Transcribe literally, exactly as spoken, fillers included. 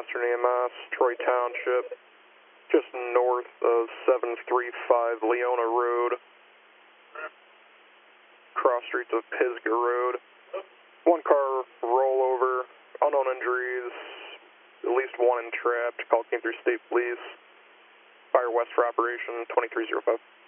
Western E M S, Troy Township, just north of seven three five Leona Road, cross streets of Pisgah Road. One car rollover, unknown injuries, at least one entrapped. Call came through State Police. Fire west for operation twenty-three oh five.